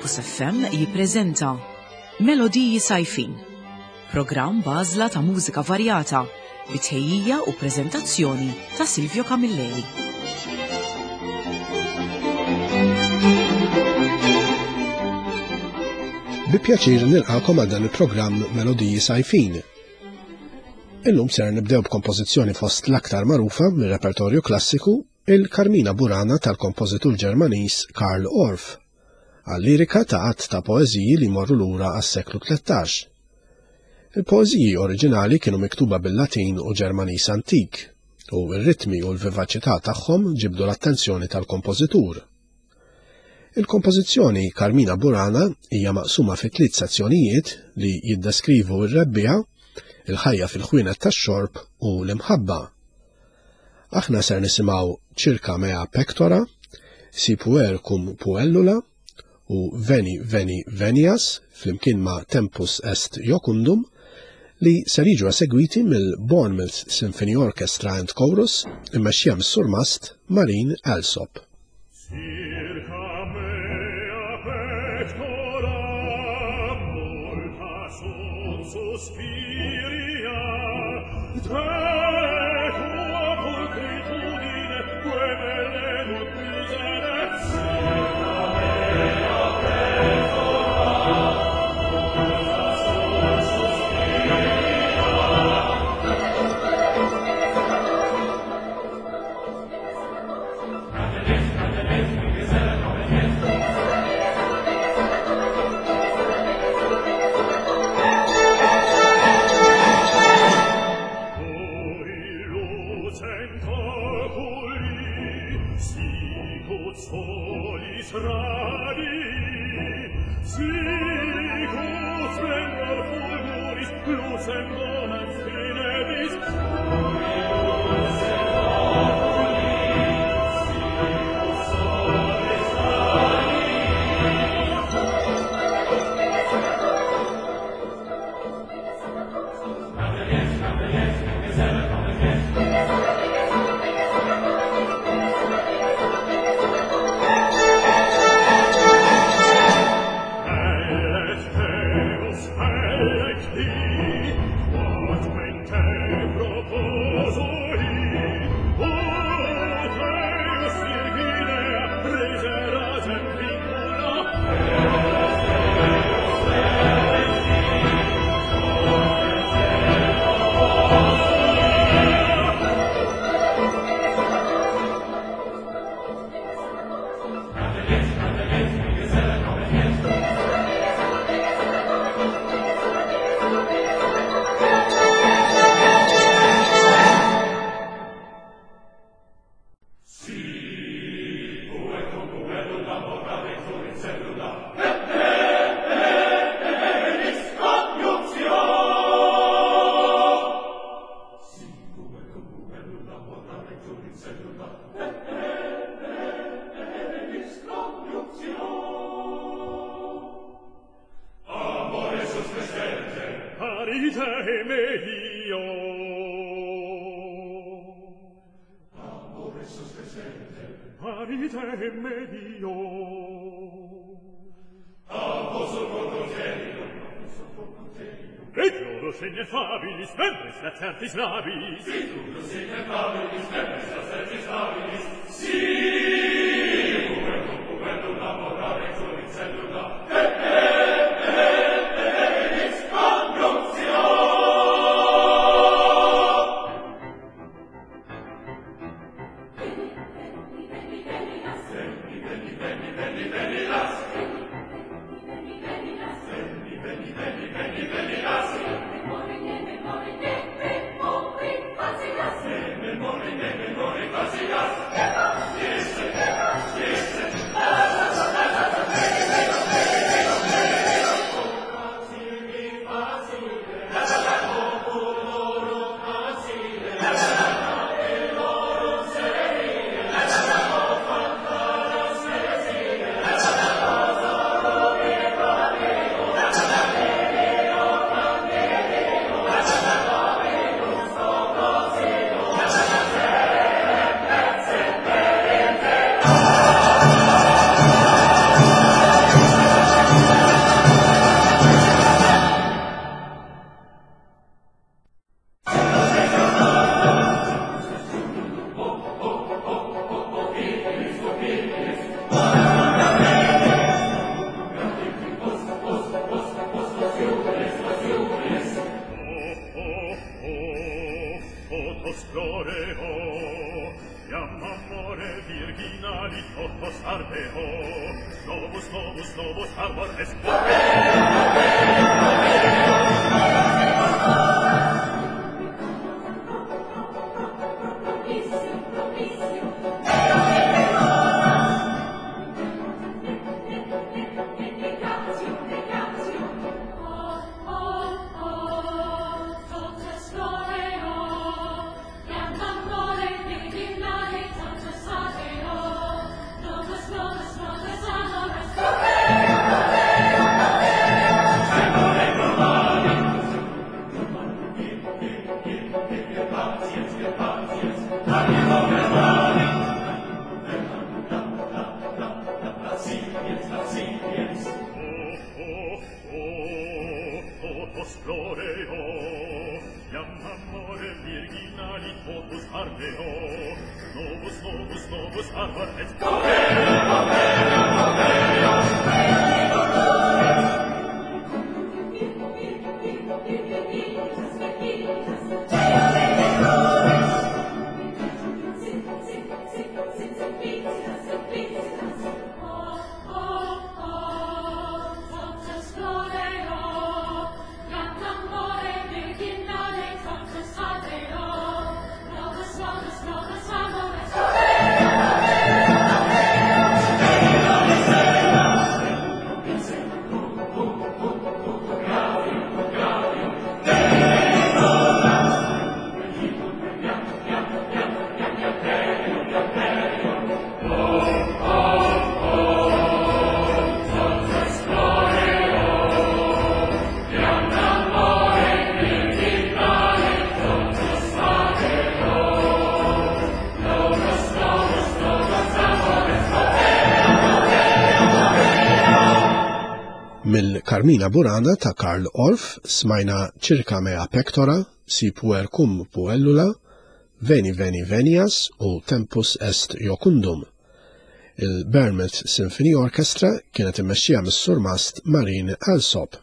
Focus FM jippreżenta Melodiji Sajfin, programm bażla ta' mużika varjata bit-tħejjija u preżentazzjoni ta' Silvio Camilleri. Bi pjaċir nilqakom għal dan il-programm Melodiji Sajfin. Illum ser nibdew b'kompożizzjoni fost l-aktar magħrufa mir-repertorju klassiku, il-Carmina Burana tal-kompożitur Ġermaniż Karl Orff, għal-lirika ta' qatt ta' poeżiji li morru lura għas-seklu 13. Il-poeżiji oriġinali kienu miktuba bil-Latin u Ġermaniż antik, u r-ritmi u l-vivaċità tagħhom ġibdu l-attenzjoni tal-kompożitur. Il-kompożizzjoni Carmina Burana hija maqsuma fi 3 sezzjonijiet li jiddeskrivu r-rebbija, il-ħajja fil-ħwienet tax-xorb u l-imħabba. Aħna ser nisimgħu Circa mea pectora, Si puer cum puellula u Veni Veni Venias flimkien ma' Tempus est Iocundum li ser jiġu segwiti mill-Bournemouth Symphony Orchestra and Chorus immexxija mis-surmast Marin Alsop. Certis nabis, Siculo signefabilis, membres certis nabis, si pubertum laborare in cellula, ex conjunktio. Memoria totus floreo, iam amore virginali totus ardeo, novus, novus, novus arbor est Mill-Carmina Burana ta' Karl Orff smajna Circa mea pectora, Si puer cum puellula, Veni veni venias u Tempus est iocundum. Il-Bournemouth Symphony Orchestra kienet immexxija mis-Sur Mast Marin Alsop.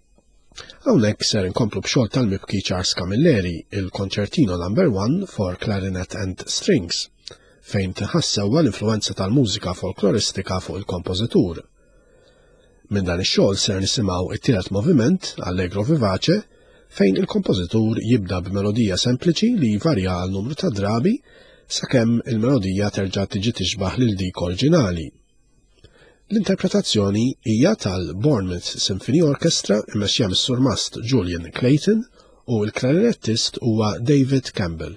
Hawnhekk ser inkomplu b'xogħol tal-mibki Charles Camilleri, il-Concertino No. 1 for Clarinet and Strings, fejn tinħassewwa l-influenza tal-mużika folkloristika fuq il-kompożitur. Minn dan ix-xogħol ser nisimgħu it-tielet moviment, Allegro vivace, fejn il-kompożitur jibda b'melodija sempliċi li jvarja għal numru ta' drabi sakemm il-melodija terġa' tiġi tixbaħ lil dik oriġinali. L-interpretazzjoni hija tal-Bournemouth Symphony Orchestra immexxija mis-Sur Mast Julian Clayton u l-klarinettist huwa David Campbell.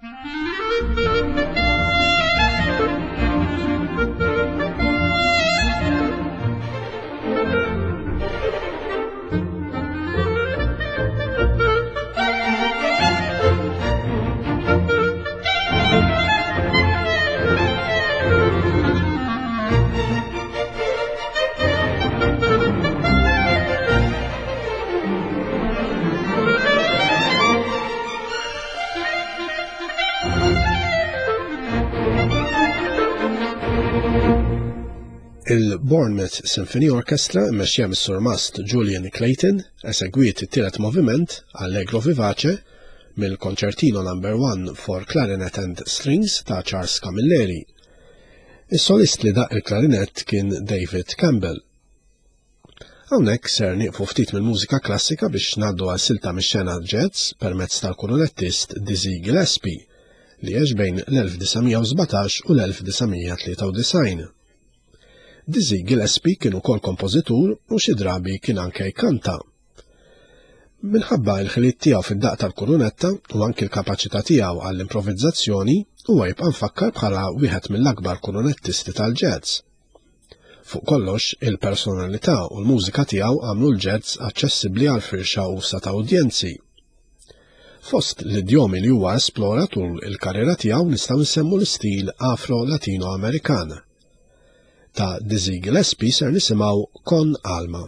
Il-Bournemouth Symphony Orchestra mmexxija mis-Sur Mast Julian Clayton esegwiet it-tielet moviment Allegro Vivace mill-Concertino No. 1 for Clarinet and Strings ta' Charles Camilleri. Is-solist li daq il-klarinett kien David Campbell. Hawnhekk ser nieqfu ftit mill-mużika klassika biex ngħaddu għal silta mix-xena jazz permezz tal-kurunettist Dizzy Gillespie li għex bejn l-1917 u l-1993. Dizzy Gillespie kien ukoll kompożitur u xi drabi kien anke jkanta. Minħabba l-ħiliet tiegħu fid-daq tal-kurunetta u anke l-kapaċità tiegħu għall-improvvizzazzjoni huwa jibqa' mfakkar bħala wieħed mill-akbar kurunettisti tal-jazz. Fuq kollox, il-personalità u l-mużika tiegħu għamlu l-jazz aċċessibbli għal firxa usa ta' udjenzi. Fost l-idjomi li huwa esplora tul il-karriera tiegħu nistgħu nsemmu l-istil Afro-Latino-Amerikan. Ta' Dizzy Gillespie ser nisimgħu Con Alma.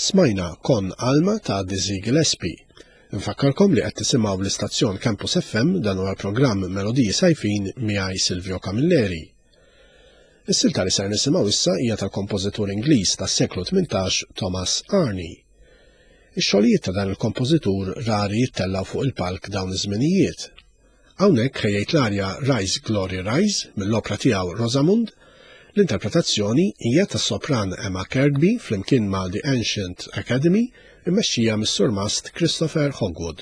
Smajna Kon Alma ta' Dizzy Gillespie. Infakkarkom li qed tisimgħu bl-istazzjon Campus FM dan huwa l-programm Melodiji Sajfin miegħi Silvio Camilleri. Is-silta li ser nisimgħu issa hija tal-kompożitur Ingliż tas-seklu 18 Thomas Arne. Ix-xogħlijiet ta' dan il-kompożitur rari jittellaw fuq il-palk dawn iż-żminijiet. Hawnhekk ħejjejt l-arja Rise Glory Rise mill-opra tiegħu Rosamund. L-interpretazzjoni hija tas-sopran Emma Kirkby flimkien ma' The Ancient Academy immexxija mis-surmast Christopher Hogwood.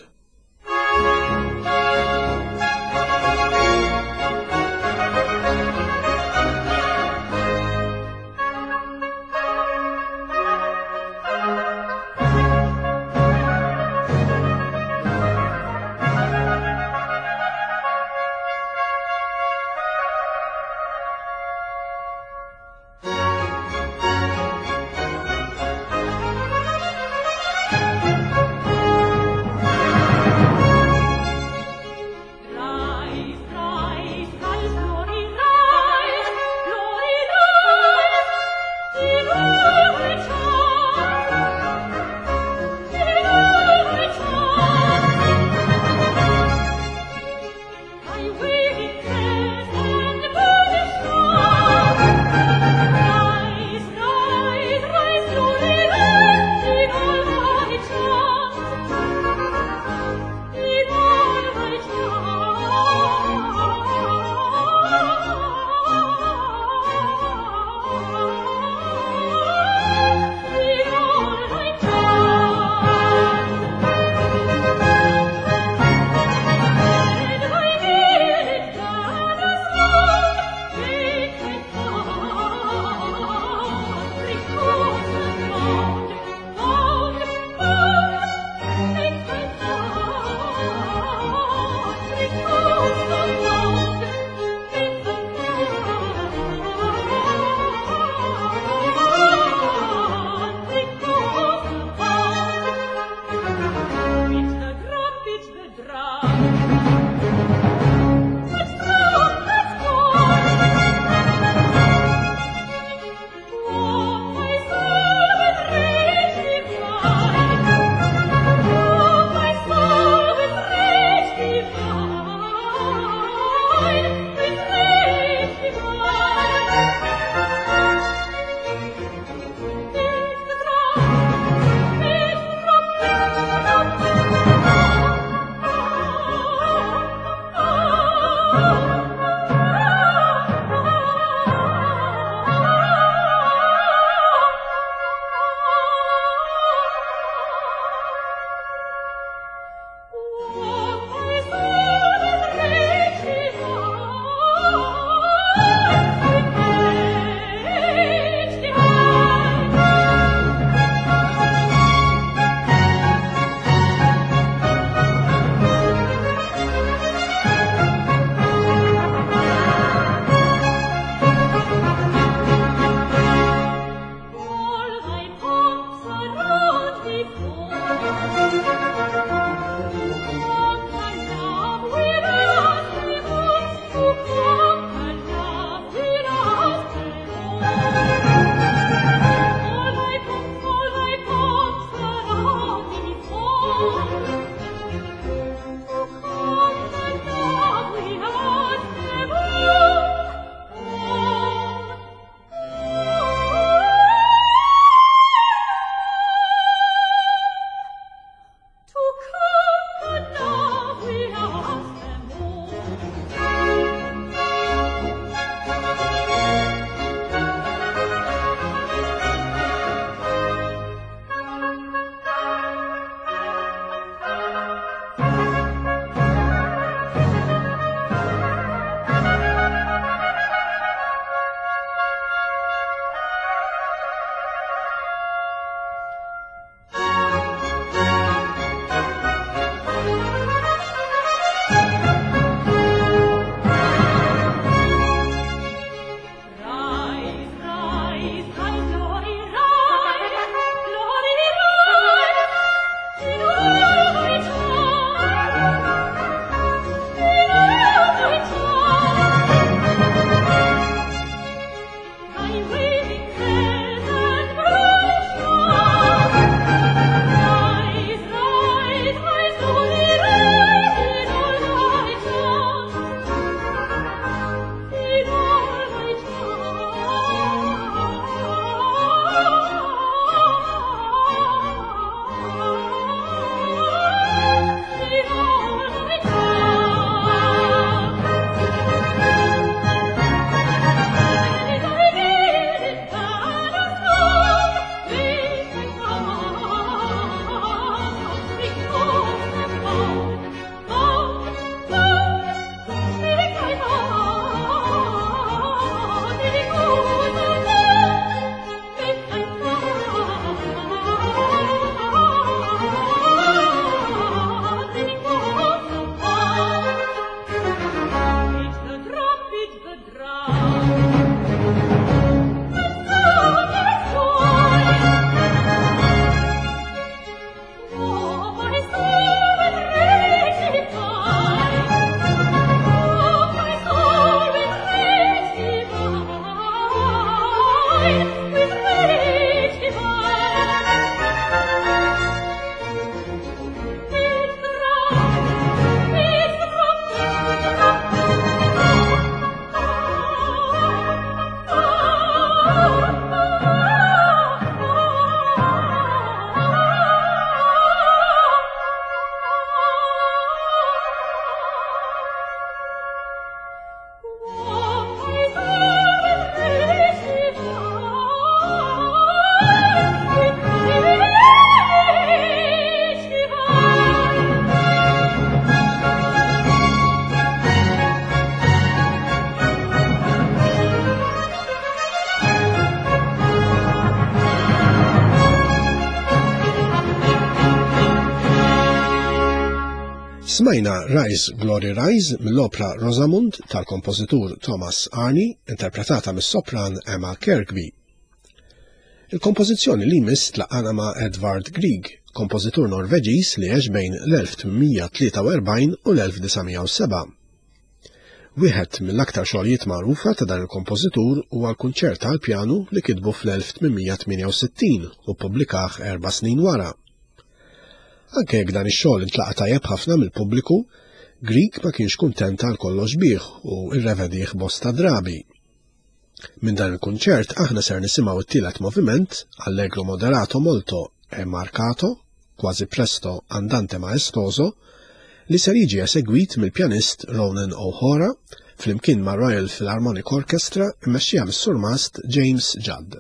Smajna Rise Glory Rise mill-opra Rosamund tal-kompożitur Thomas Arne, interpretata mis-sopran Emma Kirkby. Il-kompożizzjoni li jmiss tlaqana ma' Edvard Grieg, kompożitur Norveġiż li għex bejn l-1843 u l-1907. Wieħed mill-aktar xogħlijiet magħrufa ta' dan il-kompożitur huwa l-kunċert tal-pjanu li kitbu fl-1868 u ppubblikah 4 snin wara. Anke jekk dan ix-xogħol intlaqa tajjeb ħafna mill-pubbliku, Grieg ma kienx kuntent għal kollox bih u irrevedih bosta drabi. Minn dan il-kunċert aħna ser nisimgħu t-tielet moviment, allegro moderato molto e marcato, quasi presto andante maestoso, li ser jiġi esegwit mill-pjanist Ronan O'Hara flimkien ma' Royal Philharmonic Orchestra immexxija mis-surmast James Judd.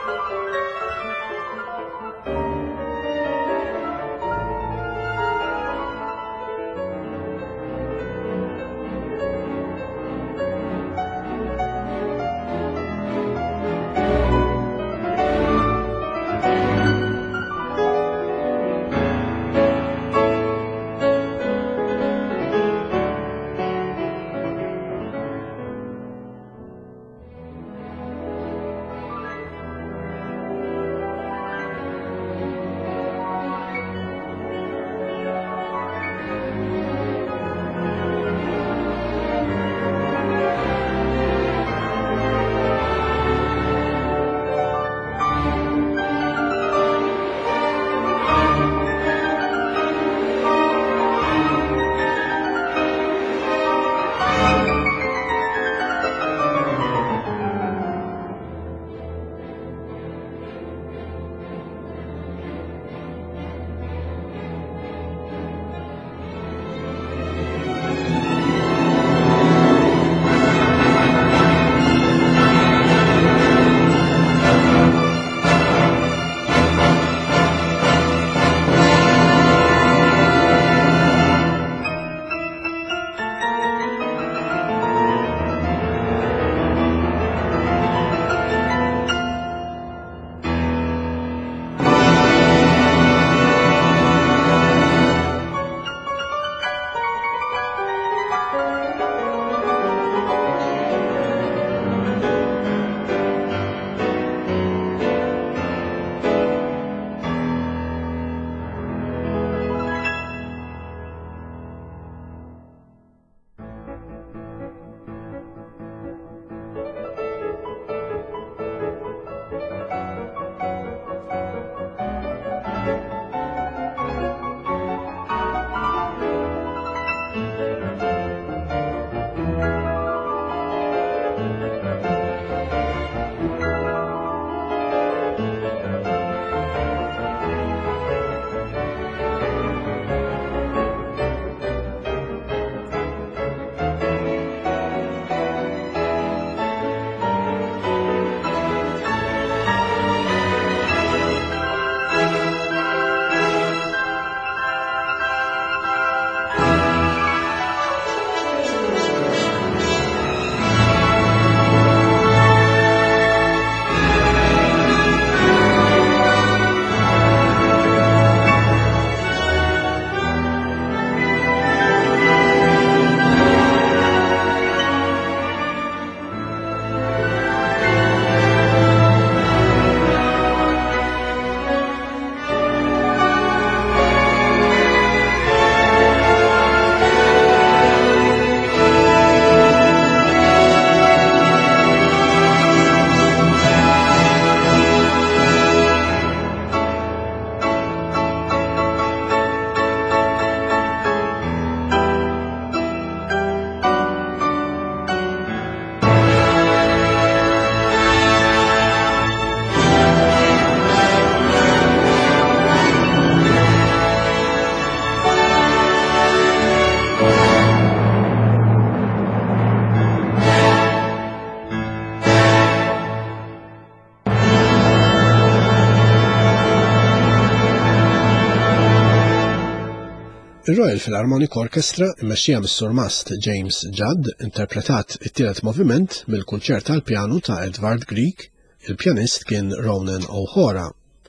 Ir-Royal Philharmonic Orchestra immexxija mis-Sur Mast James Judd interpretat it-tielet moviment mill-kunċert tal-pjanu ta' Edvard Grieg, il-pjanist kien Ronan O'Hara.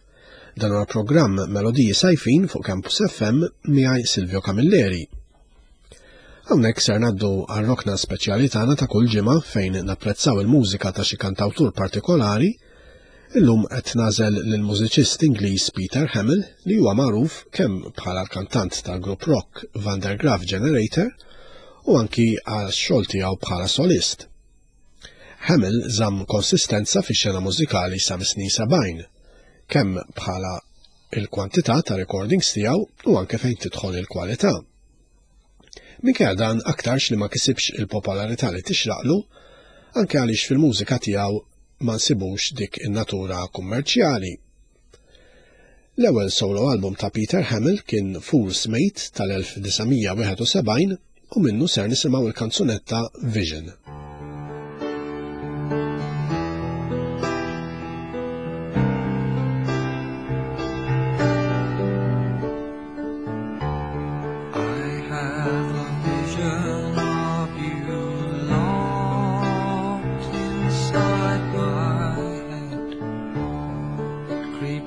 Dan huwa programm Melodiji Sajfin fuq Campus FM miegħi Silvio Camilleri. Hawnhekk ser ngħaddu għar-rokna speċjali tagħna ta' kull ġimgħa fejn napprezzaw il-mużika ta' xi kantawtur partikolari. Illum qed nagħżel lill-mużiċist Ingliż Peter Hamill li huwa magħruf kemm bħala l-kantant tal-grupp rock Van der Graaf Generator u anki għax-xogħol tiegħu bħala solist. Hamill żamm konsistenza fix-xena mużikali sa mis-snin 70, kemm bħala il-kwantità ta' recordings tiegħu u anke fejn tidħol il-kwalità. Minkejja dan aktarx li ma kisibx il-popolarità li tixraqlu, anke għaliex fil-mużika tiegħu ma nsibux dik in-natura kummerċjali. L-ewwel solo album ta' Peter Hamill kien Fool's Mate tal-1971 u minnu ser nisimgħu il-kanzunetta Vision.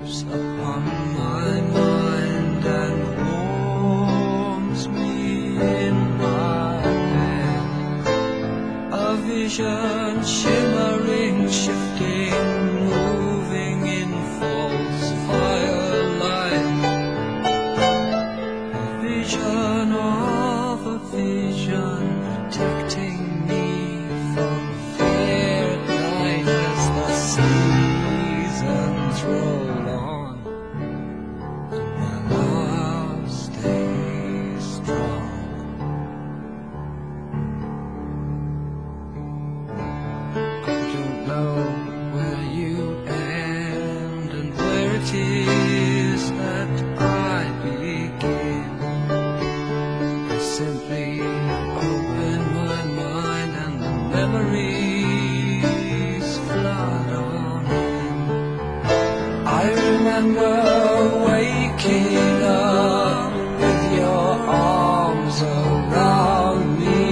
creeps upon my mind and warms me in my head. A vision shimmering, shifting, moving in false firelight. A vision of a vision protecting me from fear at night as the seasons roll on and my love stays strong. I don't know where you end and where it is that I begin. I simply open my mind and the memories flood on in. I remember waking up with your arms around me.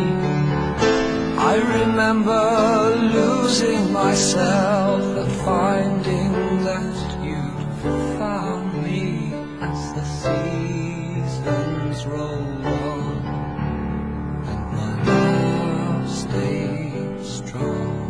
I remember losing myself and finding that you'd found me as the seasons roll on and my love stays strong.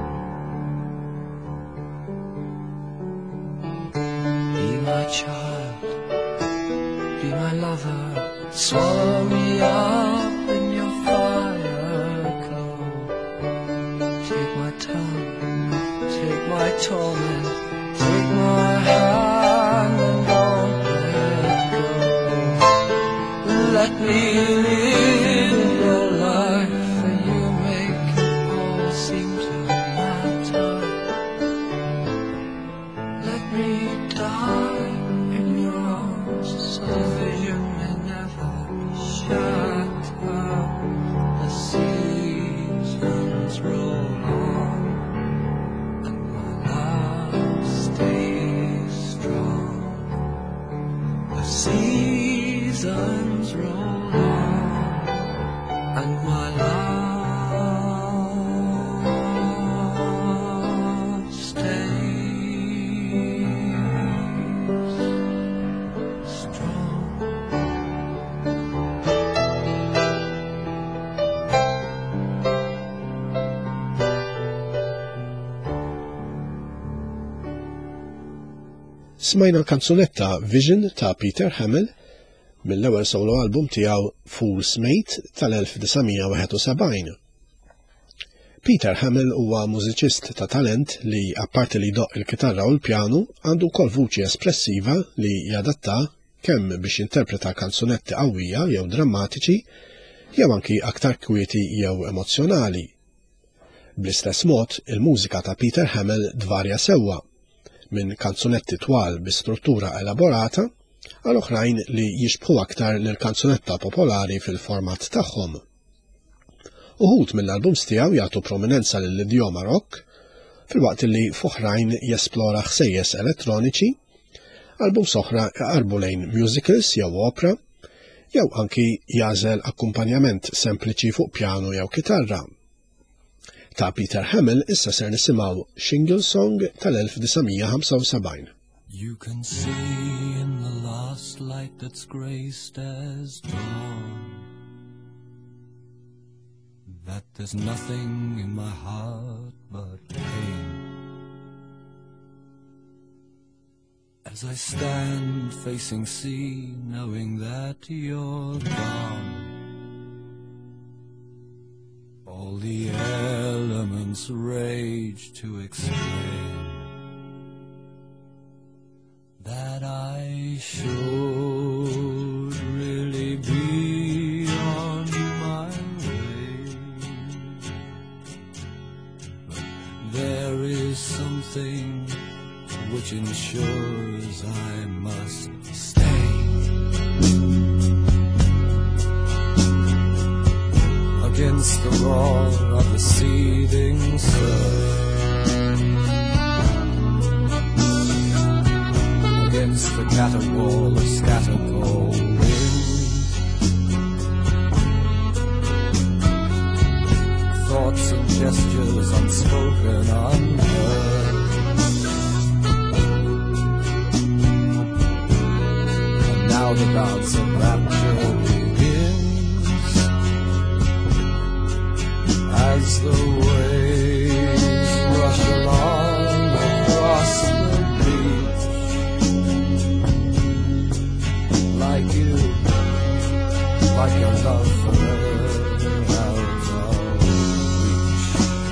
Be my child, be my lover, swallow me up in your fire glow. Take my tongue, take my torment, take my hand and don't let go. Let me live your life and you make it all seem to matter. Let me die in your arms so the vision may never shatter. The seasons roll on and my love stays strong. The seasons roll on and my love stays strong. Smajna l-kanzunetta Vision ta' Peter Hammill mill-ewwel solo album tiegħu Fool's Mate tal-1971. Peter Hammill huwa mużiċist ta' talent li apparti li doq il-kitarra u l-pjanu għandu wkoll vuċi espressiva li jadatta kemm biex interpreta kanzunetti qawwija jew drammatiċi jew anki aktar kwieti jew emozzjonali. Bl-istess mod, il-mużika ta' Peter Hammill dvarja sewwa minn kanzunetti twal bi struttura elaborata għal oħrajn li jixbħu aktar lill-kanzunetta popolari fil-format tagħhom. Uħud mill-albums tiegħu jagħtu prominenza lill-idjoma rock, filwaqt li f'oħrajn jesplora ħsejjes elettroniċi, albums oħra jqarbu lejn musicals jew opera, jew anki jażel akkumpanjament sempliċi fuq pjanu jew kitarra. Ta' Peter Hammill issa ser nisimgħu Shingle Song tal-1975. You can see in the last light that's graced as dawn that there's nothing in my heart but pain. As I stand facing sea, knowing that you're gone, all the elements rage to explain that I should really be on my way. But there is something which ensures I must stay. Against the roar of the seething surf, against the caterwall of scattered cold wind, thoughts and gestures unspoken, unheard, dance of rapture begins as the waves rush along across the beach. Like you, like your love forever out of reach.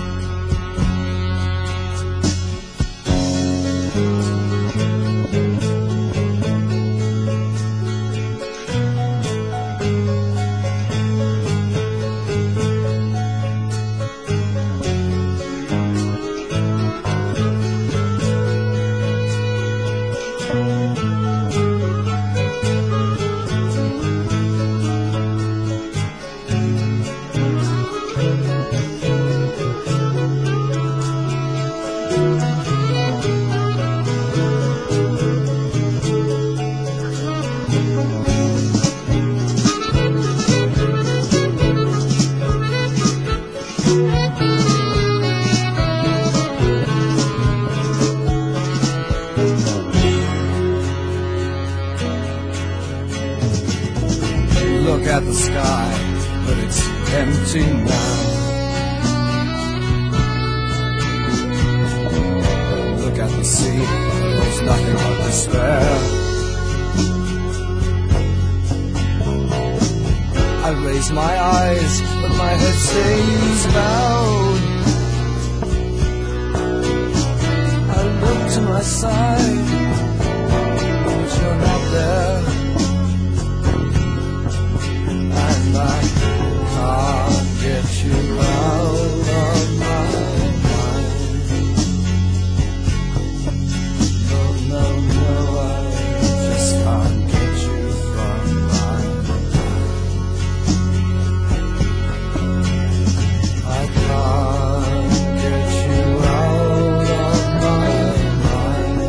Look at the sky, but it's empty now. Look at the sea, there's nothing but despair. I raise my eyes, but my head stays bowed. I look to my side, but you're not there. And I can't get you out of my mind. No, no, no, I just can't get you from my mind. I can't get you out of my mind.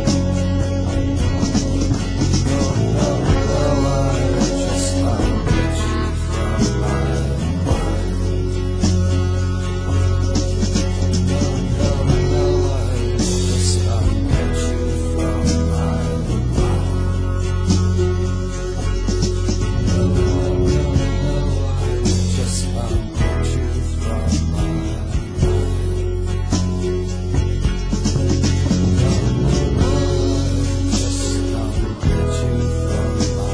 No, no, no, I just can't get you from my mind. No, no, no, I just can't get you from my mind. No, no, no, no, I just can't get you from my mind. No, no, no, I just can't get you from my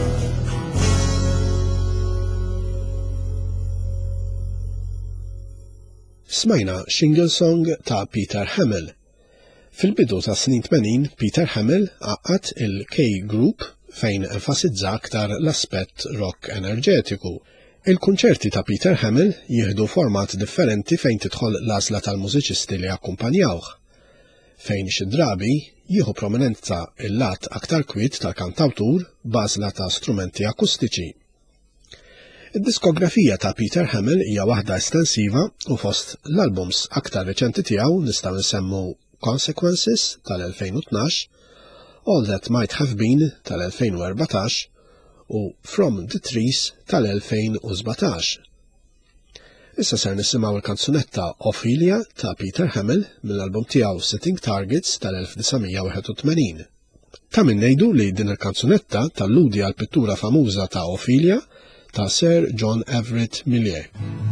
Smajna Shingle Song ta' Peter Hammill. Fil-bidu ta' snin 80, Peter Hammill għaqqat il-K-Group fejn enfasizza aktar l-aspett rock enerġetiku. Il-kunċerti ta' Peter Hammill jieħdu format differenti fejn tidħol l-għażla tal-mużiċisti li akkumpanjawh. Fejn xi drabi jieħu prominenza il-lat aktar kwiet tal-kantawtur b'għażla ta' strumenti akustiċi. Id-diskografija ta' Peter Hammill hija waħda estensiva u fost l-albums aktar reċenti tiegħu nistgħu nsemmu Consequences tal-2012, All That Might Have Been tal-2014 u From the Trees tal-2017. Issa ser nisimgħu l-kanzunetta Ophelia ta' Peter Hammill mill-album tiegħu Setting Targets tal-1981. Ta' min ngħidu li din il-kanzunetta talludi għal pittura famuża ta' Ophelia ta' Sir John Everett Millier.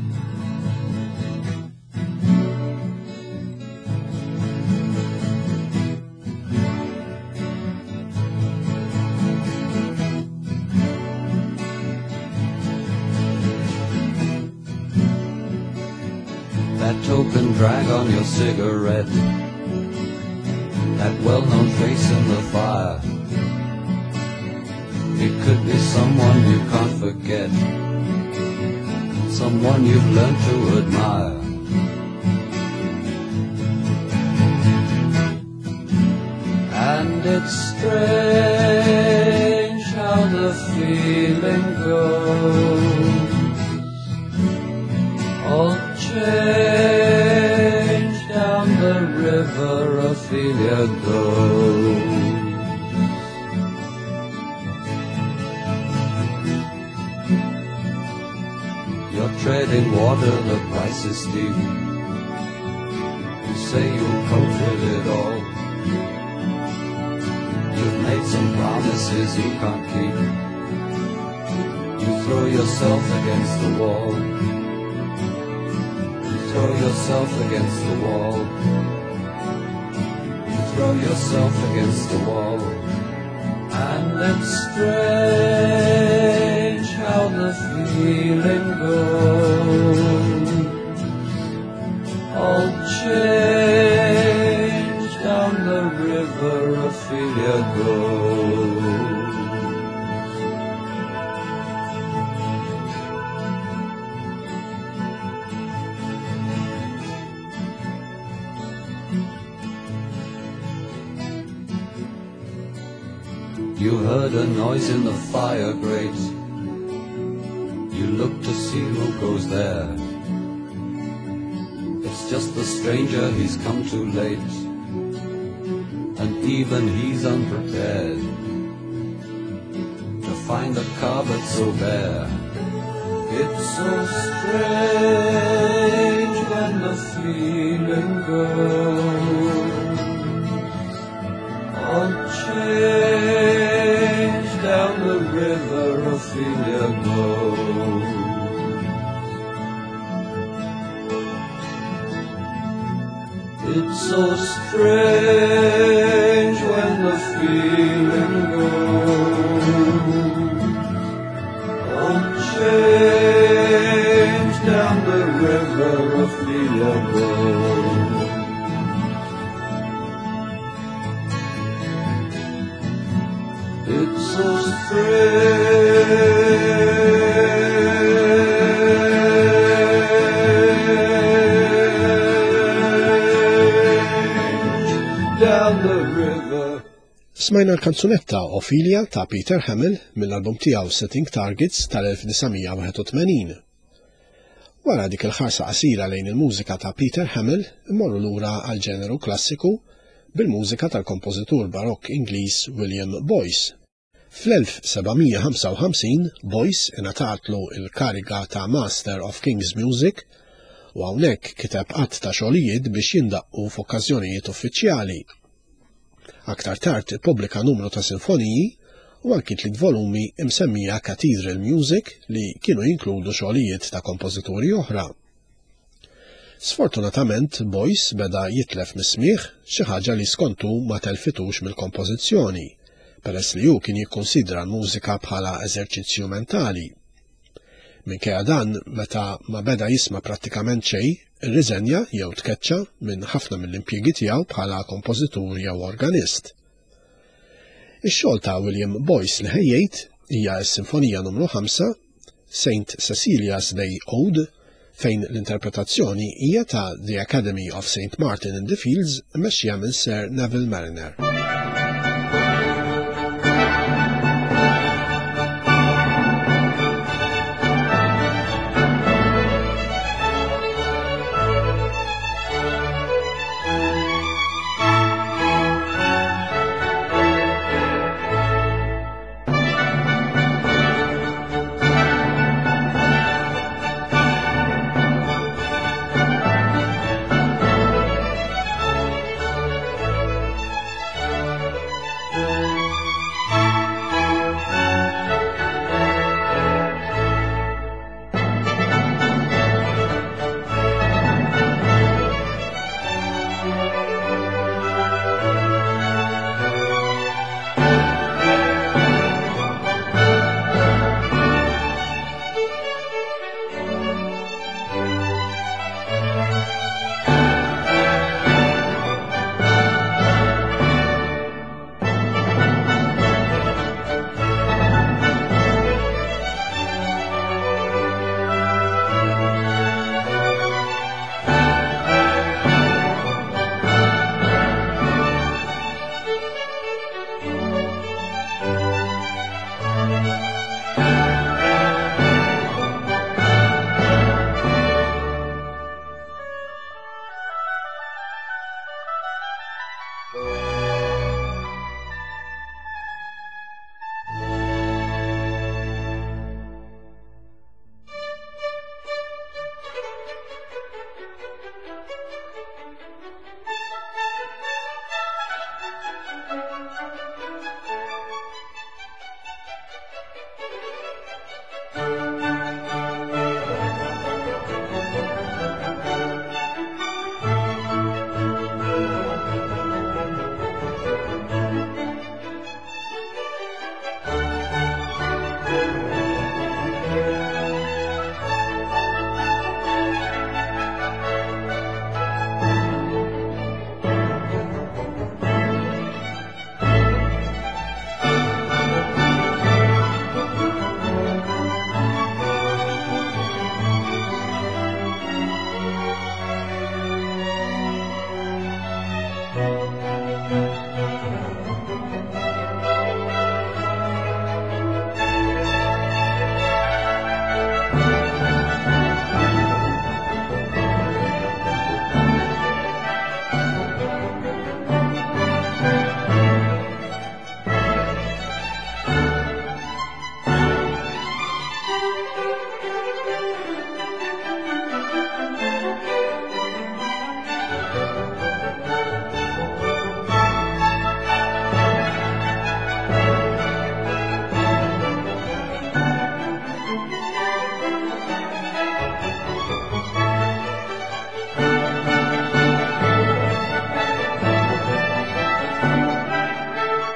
That token drag on your cigarette, that well-known face in the fire. It could be someone you can't forget, someone you've learned to admire. And it's strange how the feeling goes, all change down the river Ophelia goes. You're treading water, the price is steep. You say you'll cope with it all. You've made some promises you can't keep. throw yourself against the wall. You throw yourself against the wall. You throw yourself against the wall. And it's strange how the feeling goes. All change down the river Ophelia goes. You heard a noise in the fire grate. You look to see who goes there. It's just the stranger, he's come too late, and even he's unprepared to find a cupboard so bare. It's so strange when the feeling goes. All change down the river Ophelia goes. It's so strange when the feeling goes. All change down the river Ophelia goes. It's so strange down the river. Smajna l-kanzunetta Ophelia ta' Peter Hammill mill-album tiegħu Setting Targets tal-1981. Wara dik il-ħarsa qasira lejn il-mużika ta' Peter Hammill, immorru lura għal-ġeneru klassiku bil-mużika tal-kompożitur barokk Ingliż William Boyce. Fl-1755 Boyce ingħatatlu il-kariga ta' Master of King's Music u hawnhekk kiteb qatt ta' xogħlijiet biex jindaqqu f'okkażjonijiet uffiċjali. Aktar tard ippubblika numru ta' sinfoniji u anki 3 volumi imsemmija Cathedral Music li kienu jinkludu xogħlijiet ta' kompożituri oħra. Sfortunatament Boyce beda jitlef mis-smigħ, xi ħaġa li skontu ma telfitux mill-kompożizzjoni, peress li hu kien jikkunsidra l-mużika bħala eżerċizzju mentali. Minkejja dan, meta ma beda jisma' prattikament xejn, irriżenja jew tkeċċa minn ħafna mill-impjiegi tiegħu bħala kompożitur jew organist. Ix-xogħol ta' William Boyce li ħejjejt hija s-Sinfonija numru 5, St. Cecilia's Day Ode, fejn l-interpretazzjoni hija ta' The Academy of St. Martin in the Fields mexxija minn Sir Neville Mariner.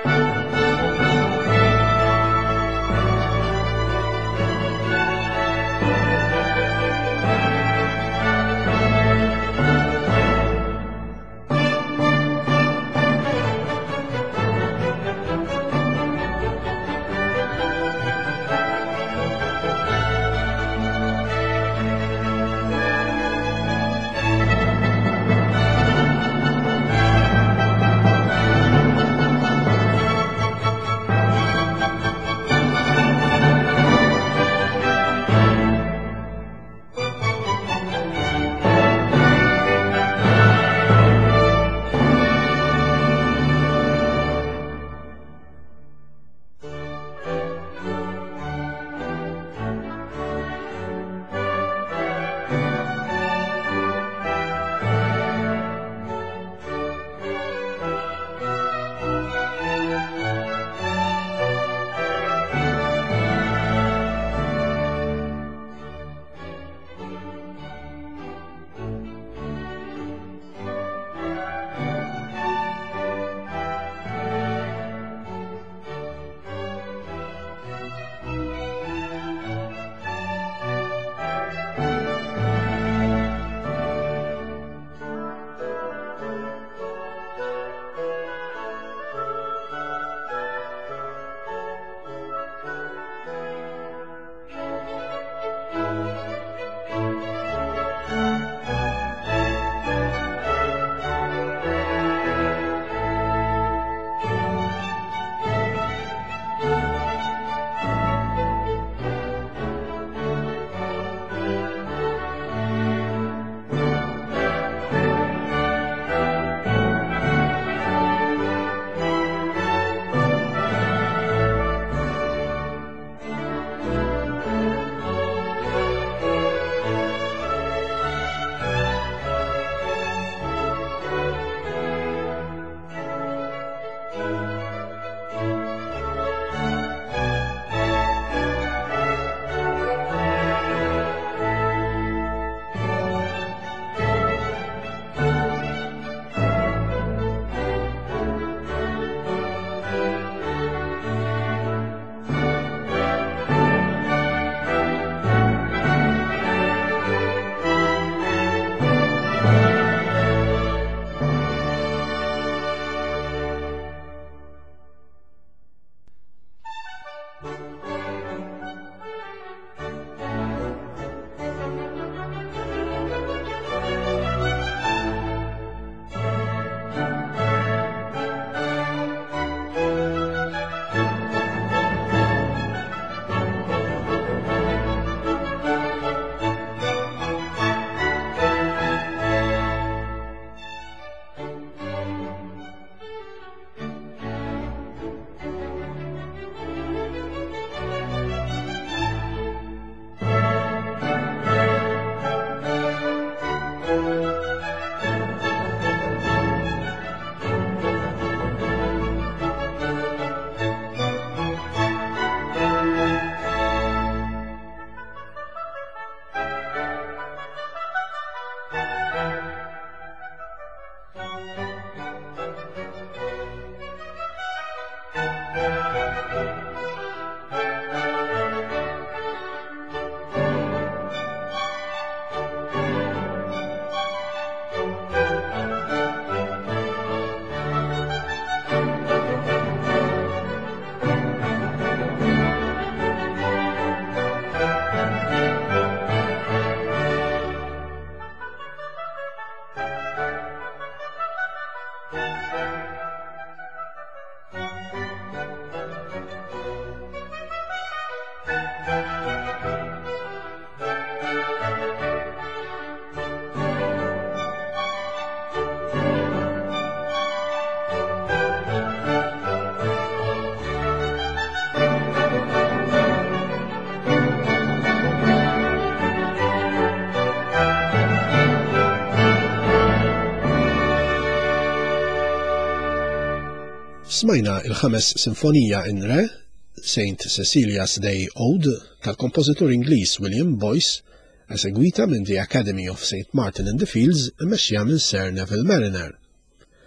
Smajna il-5 sinfonija in re, St. Cecilia's Day Ode, tal-kompożitur Ingliż William Boyce, esegwita minn The Academy of St. Martin in the Fields, immexxija minn Sir Neville Mariner.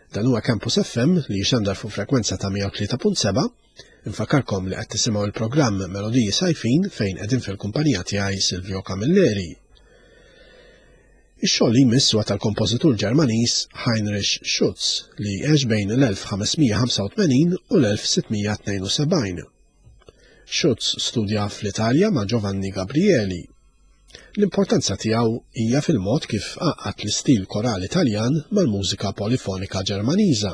Dan huwa Campus FM li jxandar fuq frekwenza ta' 103.7. Infakarkom li qed tisimgħu il-programm Melodiji Sajfin fejn qegħdin fil-kumpanija tiegħi Silvio Camilleri. Ix-xogħol li jmiss huwa tal-kompożitur Ġermaniż Heinrich Schütz li għex bejn l-1585 u l-1672. Schütz studja fl-Italja ma' Giovanni Gabrieli. L-importanza tiegħu hija fil-mod kif għaqqat l-istil korali Taljan mal-mużika polifonika Ġermaniża.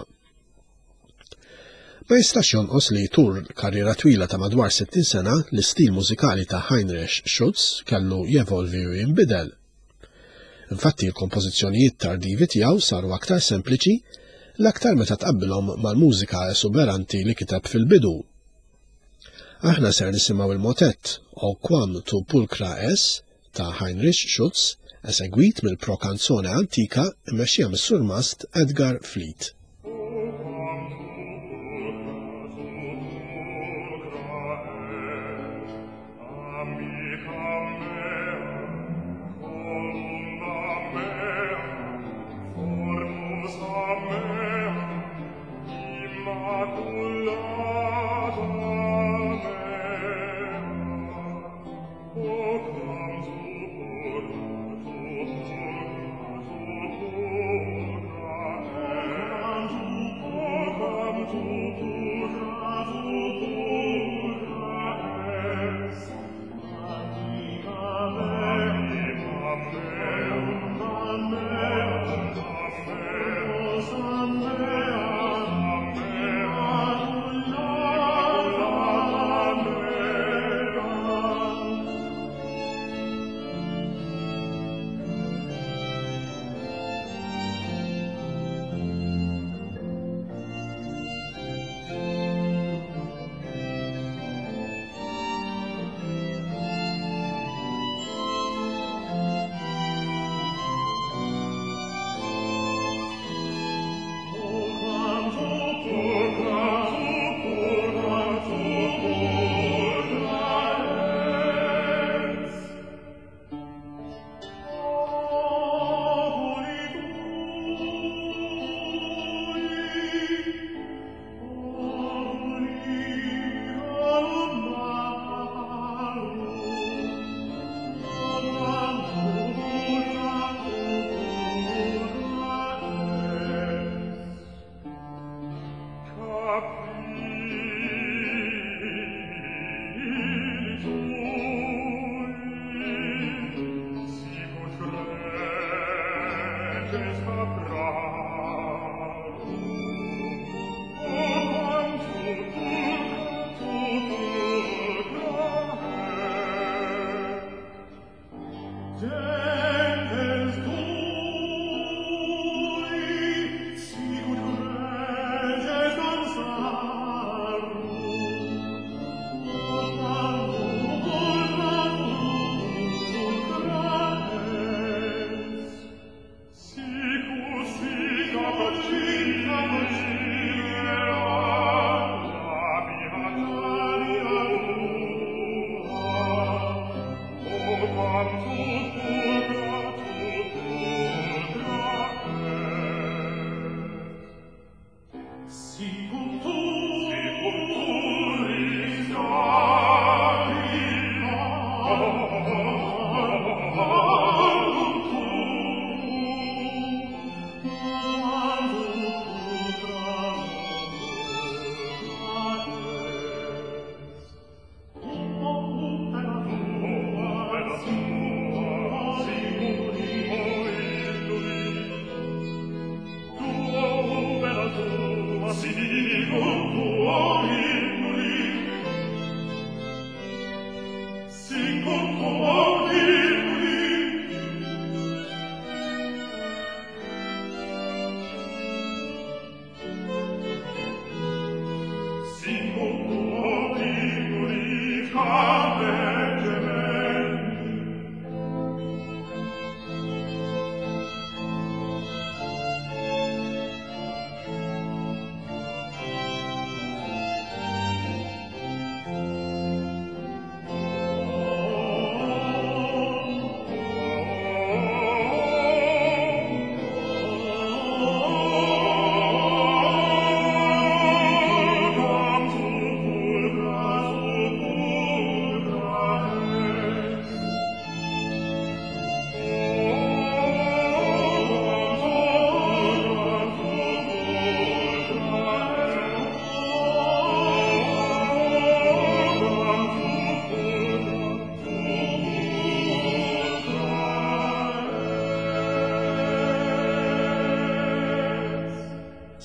Ma jistax jonqos li tur karriera twila ta' madwar 60 sena l-istil mużikali ta' Heinrich Schütz kellu jevolvi u jinbidel. Infatti l-kompożizzjonijiet tardivi tiegħu saru aktar sempliċi l-aktar meta tqabbilhom mal-mużika esuberanti li kiteb fil-bidu. Aħna ser nisimgħu il-motett O Quam tu pulcra es ta' Heinrich Schütz esegwit mill-prokanzone antika immexxija mis-surmast Edgar Fleet.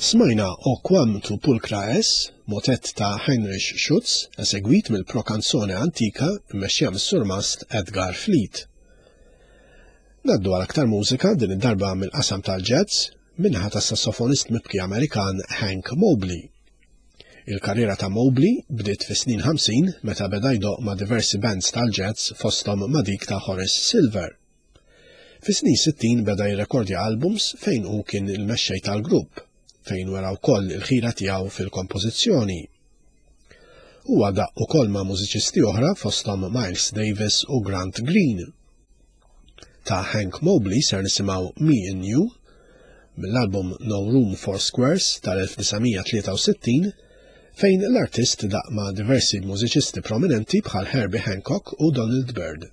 Smajna O Quam tu Pulcra Es, motet ta' Heinrich Schütz, esegwit mill-prokanzone antika mmexxija mis-surmast Edgar Fleet. Naddu għal aktar mużika din id-darba mill-qasam tal-jazz minnaħa tas-sassofonist mibki Amerikan Hank Mobley. Il-karriera ta' Mobley bdiet fis-snin 50 meta beda jdoq ma' diversi bands tal-jazz fosthom ma' dik ta' Horace Silver. Fis-snin 60 beda jirrekordja albums fejn hu kien il-mexxej tal-grupp, fejn wera wkoll il-ħira tiegħu fil-kompożizzjoni. Huwa daq ukoll ma' mużiċisti oħra fosthom Miles Davis u Grant Green. Ta' Hank Mobley ser nisimgħu Me and You mill-album No Room for Squares tal-1963 fejn l-artist daq ma' diversi mużiċisti prominenti bħal Herbie Hancock u Donald Byrd.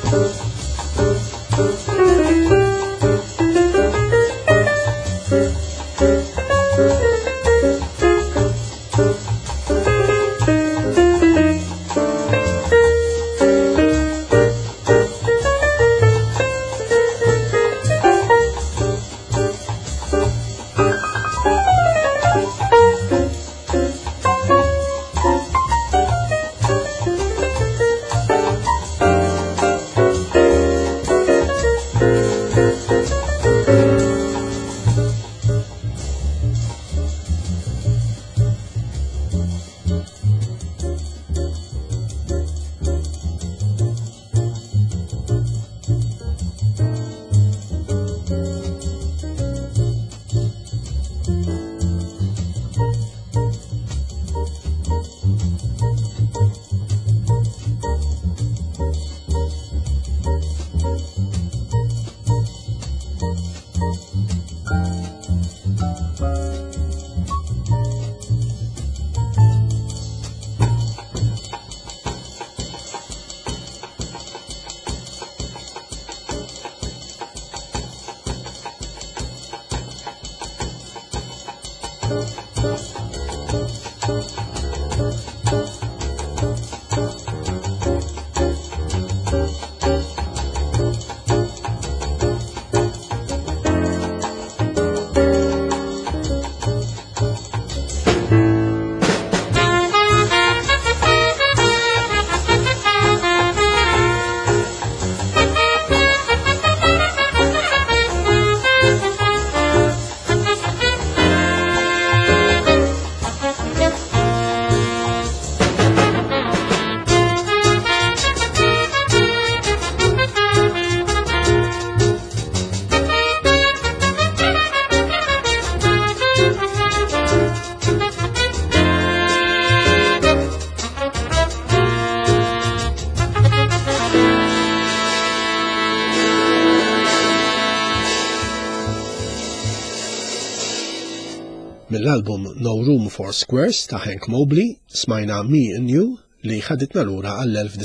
Mill-album No Room for Squares ta' Hank Mobley smajna Me and You li ħaditna lura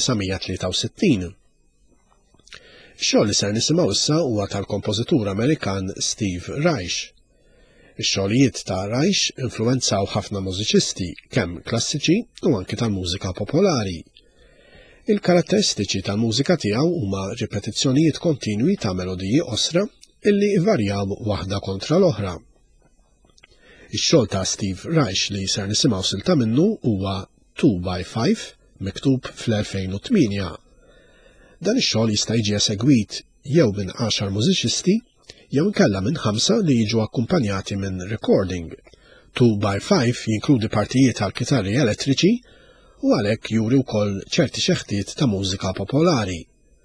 għall-1963. Ix-xogħol li ser nisimgħu issa huwa tal-kompożitur Amerikan Steve Reich. Ix-xogħlijiet ta' Reich influwenzaw ħafna mużiċisti kemm klassiċi u anke tal-mużika popolari. Il-karatteristiċi tal-mużika tiegħu huma ripetizzjonijiet kontinwi ta' melodiji osra illi varjaw waħda kontra l-oħra. Ix-xogħol ta' Steve Reich li ser nisimgħu silta minnu huwa 2x5 miktub fl-2008. Dan ix-xogħol jista' jiġi esegwit jew minn 10 mużiċisti jew inkella minn 5 li jiġu akkumpanjati minn recording. 2x5 jinkludi partijiet tal-kitarri elettriċi u għalhekk juri wkoll ċerti xeħtiet ta' mużika popolari.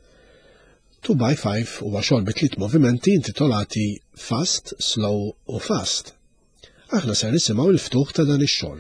2x5 huwa xogħol bi 3 movimenti intitolati Fast, Slow u Fast. Aħna ser nisimgħu l-ftuħ ta' dan ix-xogħol.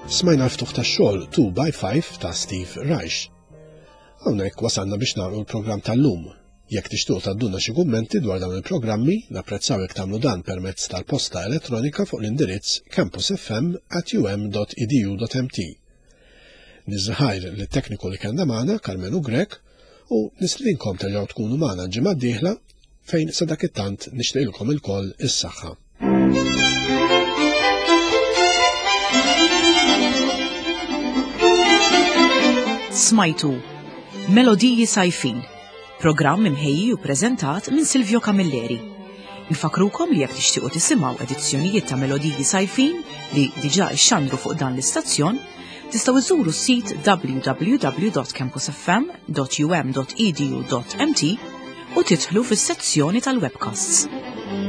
Smajna l-ftuħ tax-xogħol 2x5 ta' Steve Reich. Hawnhekk wasalna biex nagħlqu l-programm tal-lum. Jekk tixtiequ tgħaddulna xi kummenti dwar dawn il-programmi, napprezzaw jekk tagħmlu dan permezz tal-posta elettronika fuq l-indirizz campusfm@um.edu.mt. Niżħajr lit-tekniku li kellna magħna Carmenu Grek u nistlinkom terġgħu tkunu magħna ġimgħa d-dieħla fejn sa dak it-tant nixtieqilkom ilkoll is-saħħa. Smajtu Melodiji Sajfin, programm imħejji u preżentat minn Silvio Camilleri. Nfakrukom li jekk tixtiequ tisimgħu edizzjonijiet ta' Melodiji Sajfin li diġà ixxandru fuq dan l-istazzjon, tistgħu iżuru s-sit www.campusfm.um.edu.mt u tidħlu fis-sezzjoni tal-webcasts.